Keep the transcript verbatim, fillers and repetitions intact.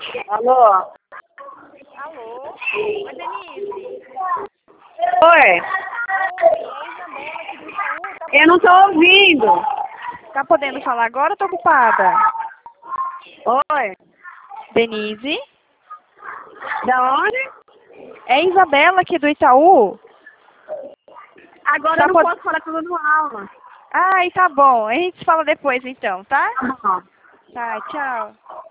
Alô? Alô? Oi, Denise. Oi? Oi, é a Isabela aqui do Itaú. Tá, Eu não tô ouvindo. tá podendo falar agora ou tô ocupada? Oi? Denise? Da onde? É a Isabela aqui do Itaú? Agora Tá eu não pod... posso falar tudo no aula. Ai, tá bom. A gente se fala depois então, tá? Tá bom. Tá, tchau.